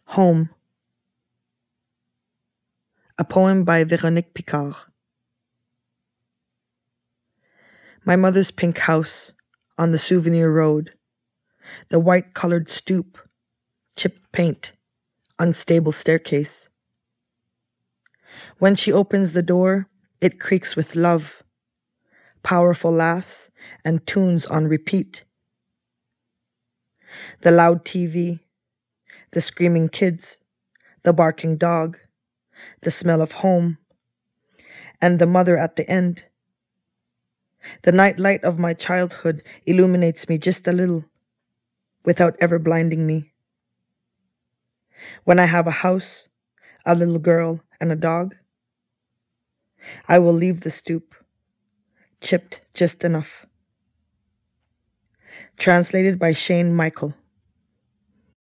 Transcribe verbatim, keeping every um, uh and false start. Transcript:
Home. A poem by Véronique Picard. My mother's pink house on the souvenir road, the white-colored stoop, chipped paint, unstable staircase. When she opens the door, it creaks with love, powerful laughs and tunes on repeat. The loud T V, the screaming kids, the barking dog, the smell of home, and the mother at the end. The night light of my childhood illuminates me just a little, without ever blinding me. When I have a house, a little girl, and a dog, I will leave the stoop, chipped just enough. Translated by Shane Michael.